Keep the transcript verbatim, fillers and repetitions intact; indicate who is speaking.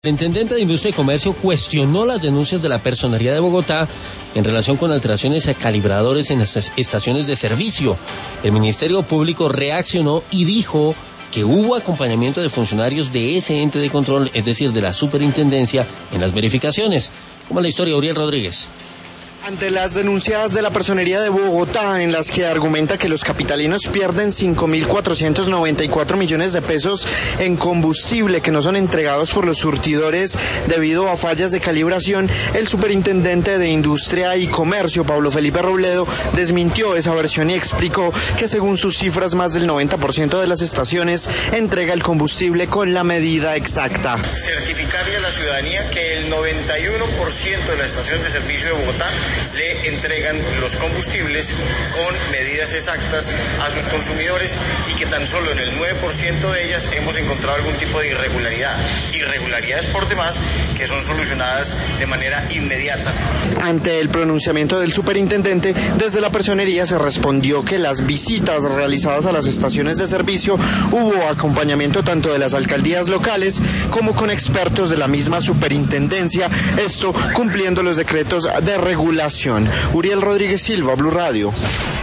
Speaker 1: El intendente de Industria y Comercio cuestionó las denuncias de la Personería de Bogotá en relación con alteraciones a calibradores en las estaciones de servicio. El Ministerio Público reaccionó y dijo que hubo acompañamiento de funcionarios de ese ente de control, es decir, de la superintendencia, en las verificaciones. ¿Cómo es la historia, Uriel Rodríguez?
Speaker 2: Ante las denuncias de la Personería de Bogotá, en las que argumenta que los capitalinos pierden cinco mil cuatrocientos noventa y cuatro millones de pesos en combustible que no son entregados por los surtidores debido a fallas de calibración, el superintendente de Industria y Comercio, Pablo Felipe Robledo, desmintió esa versión y explicó que según sus cifras más del noventa por ciento de las estaciones entrega el combustible con la medida exacta.
Speaker 3: Certificarle a la ciudadanía que el noventa y uno por ciento de las estaciones de servicio de Bogotá le entregan los combustibles con medidas exactas a sus consumidores y que tan solo en el nueve por ciento de ellas hemos encontrado algún tipo de irregularidad. Irregularidades por demás que son solucionadas de manera inmediata.
Speaker 2: Ante el pronunciamiento del superintendente, desde la Personería se respondió que las visitas realizadas a las estaciones de servicio hubo acompañamiento tanto de las alcaldías locales como con expertos de la misma superintendencia, esto cumpliendo los decretos de regulación. Uriel Rodríguez Silva, Blue Radio.